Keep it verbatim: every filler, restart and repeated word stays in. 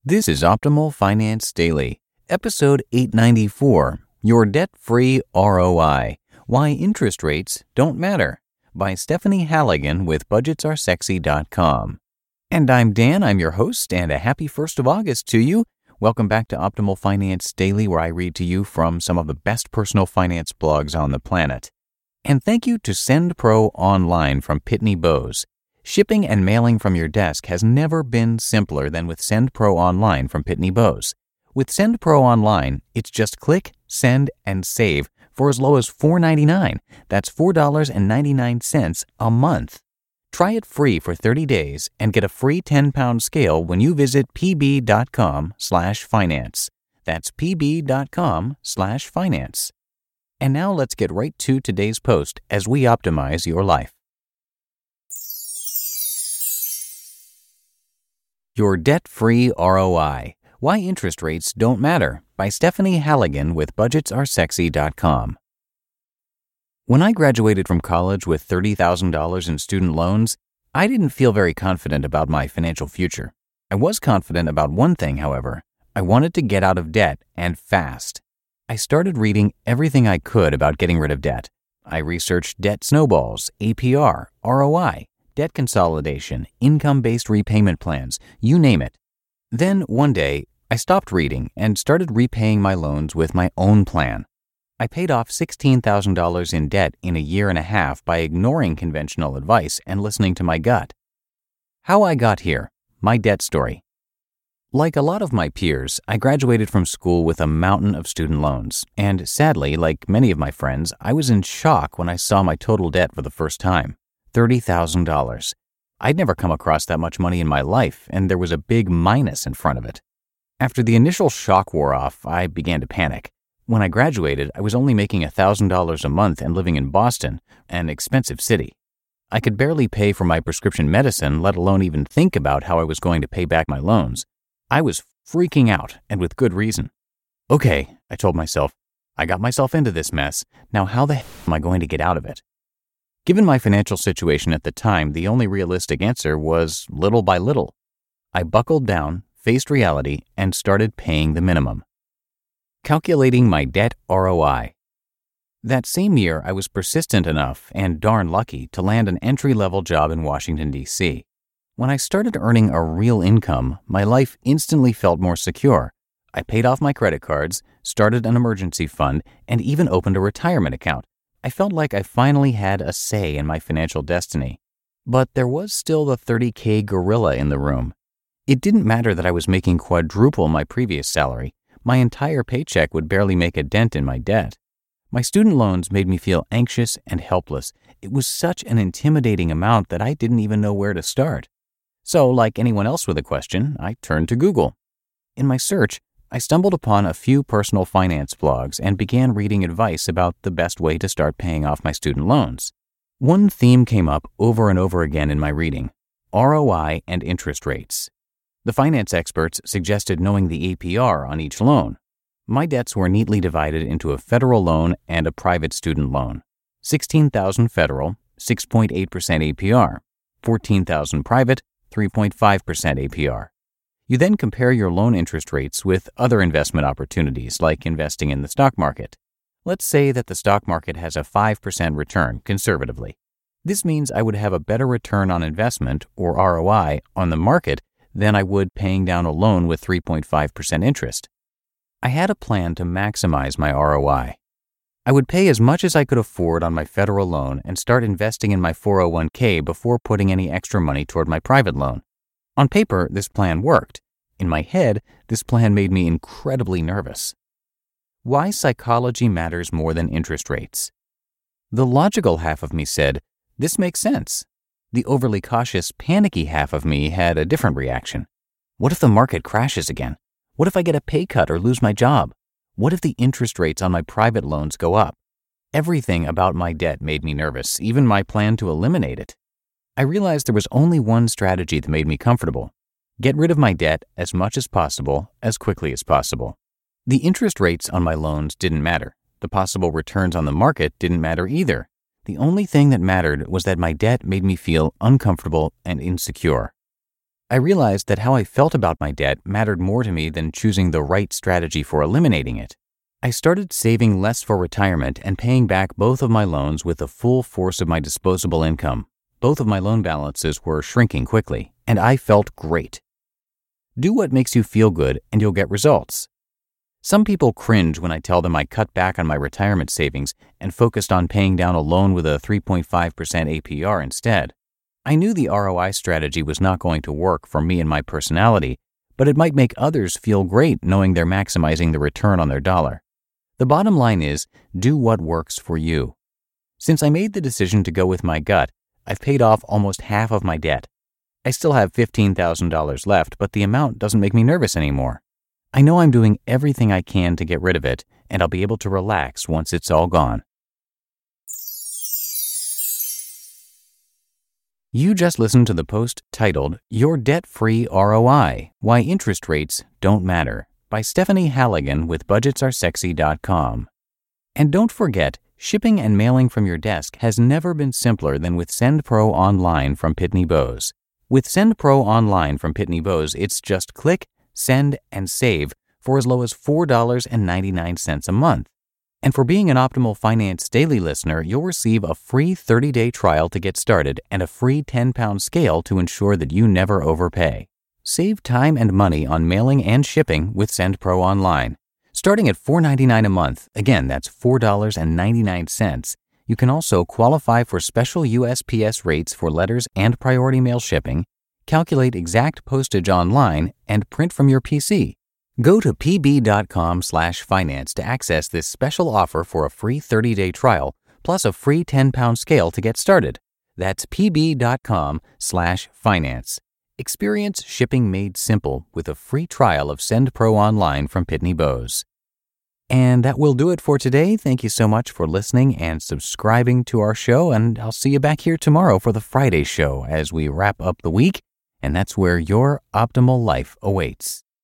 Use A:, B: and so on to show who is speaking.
A: This is Optimal Finance Daily, episode eight ninety-four, Your Debt-Free R O I, Why Interest Rates Don't Matter, by Stephanie Halligan with budgets are sexy dot com. And I'm Dan, I'm your host, and a happy first of August to you. Welcome back to Optimal Finance Daily, where I read to you from some of the best personal finance blogs on the planet. And thank you to SendPro Online from Pitney Bowes. Shipping and mailing from your desk has never been simpler than with SendPro Online from Pitney Bowes. With SendPro Online, it's just click, send, and save for as low as four dollars and ninety-nine cents. That's four dollars and ninety-nine cents a month. Try it free for thirty days and get a free ten-pound scale when you visit pb.com slash finance. That's pb.com slash finance. And now let's get right to today's post as we optimize your life. Your Debt-Free R O I, Why Interest Rates Don't Matter, by Stephanie Halligan with budgets are sexy dot com. When I graduated from college with thirty thousand dollars in student loans, I didn't feel very confident about my financial future. I was confident about one thing, however. I wanted to get out of debt, and fast. I started reading everything I could about getting rid of debt. I researched debt snowballs, A P R, R O I, debt consolidation, income-based repayment plans, you name it. Then, one day, I stopped reading and started repaying my loans with my own plan. I paid off sixteen thousand dollars in debt in a year and a half by ignoring conventional advice and listening to my gut. How I got here, my debt story. Like a lot of my peers, I graduated from school with a mountain of student loans, and sadly, like many of my friends, I was in shock when I saw my total debt for the first time. thirty thousand dollars. I'd never come across that much money in my life, and there was a big minus in front of it. After the initial shock wore off, I began to panic. When I graduated, I was only making one thousand dollars a month and living in Boston, an expensive city. I could barely pay for my prescription medicine, let alone even think about how I was going to pay back my loans. I was freaking out, and with good reason. Okay, I told myself, I got myself into this mess. Now how the hell am I going to get out of it? Given my financial situation at the time, the only realistic answer was little by little. I buckled down, faced reality, and started paying the minimum. Calculating my debt R O I. That same year, I was persistent enough and darn lucky to land an entry-level job in Washington, D C When I started earning a real income, my life instantly felt more secure. I paid off my credit cards, started an emergency fund, and even opened a retirement account. I felt like I finally had a say in my financial destiny. But there was still the thirty K gorilla in the room. It didn't matter that I was making quadruple my previous salary. My entire paycheck would barely make a dent in my debt. My student loans made me feel anxious and helpless. It was such an intimidating amount that I didn't even know where to start. So, like anyone else with a question, I turned to Google. In my search, I stumbled upon a few personal finance blogs and began reading advice about the best way to start paying off my student loans. One theme came up over and over again in my reading: R O I and interest rates. The finance experts suggested knowing the A P R on each loan. My debts were neatly divided into a federal loan and a private student loan. sixteen thousand dollars federal, six point eight percent A P R. fourteen thousand dollars private, three point five percent A P R. You then compare your loan interest rates with other investment opportunities like investing in the stock market. Let's say that the stock market has a five percent return conservatively. This means I would have a better return on investment, or R O I, on the market than I would paying down a loan with three point five percent interest. I had a plan to maximize my R O I. I would pay as much as I could afford on my federal loan and start investing in my four oh one k before putting any extra money toward my private loan. On paper, this plan worked. In my head, this plan made me incredibly nervous. Why psychology matters more than interest rates. The logical half of me said, this makes sense. The overly cautious, panicky half of me had a different reaction. What if the market crashes again? What if I get a pay cut or lose my job? What if the interest rates on my private loans go up? Everything about my debt made me nervous, even my plan to eliminate it. I realized there was only one strategy that made me comfortable. Get rid of my debt as much as possible, as quickly as possible. The interest rates on my loans didn't matter. The possible returns on the market didn't matter either. The only thing that mattered was that my debt made me feel uncomfortable and insecure. I realized that how I felt about my debt mattered more to me than choosing the right strategy for eliminating it. I started saving less for retirement and paying back both of my loans with the full force of my disposable income. Both of my loan balances were shrinking quickly, and I felt great. Do what makes you feel good, and you'll get results. Some people cringe when I tell them I cut back on my retirement savings and focused on paying down a loan with a three point five percent A P R instead. I knew the R O I strategy was not going to work for me and my personality, but it might make others feel great knowing they're maximizing the return on their dollar. The bottom line is, do what works for you. Since I made the decision to go with my gut, I've paid off almost half of my debt. I still have fifteen thousand dollars left, but the amount doesn't make me nervous anymore. I know I'm doing everything I can to get rid of it, and I'll be able to relax once it's all gone. You just listened to the post titled, Your Debt-Free R O I, Why Interest Rates Don't Matter, by Stephanie Halligan with budgets are sexy dot com. And don't forget, shipping and mailing from your desk has never been simpler than with SendPro Online from Pitney Bowes. With SendPro Online from Pitney Bowes, it's just click, send, and save for as low as four dollars and ninety-nine cents a month. And for being an Optimal Finance Daily listener, you'll receive a free thirty-day trial to get started and a free ten-pound scale to ensure that you never overpay. Save time and money on mailing and shipping with SendPro Online. Starting at four dollars and ninety-nine cents a month, again, that's four dollars and ninety-nine cents, you can also qualify for special U S P S rates for letters and priority mail shipping, calculate exact postage online, and print from your P C. Go to pb.com slash finance to access this special offer for a free thirty-day trial, plus a free ten-pound scale to get started. That's pb.com slash finance. Experience shipping made simple with a free trial of SendPro Online from Pitney Bowes. And that will do it for today. Thank you so much for listening and subscribing to our show, and I'll see you back here tomorrow for the Friday show as we wrap up the week, and that's where your optimal life awaits.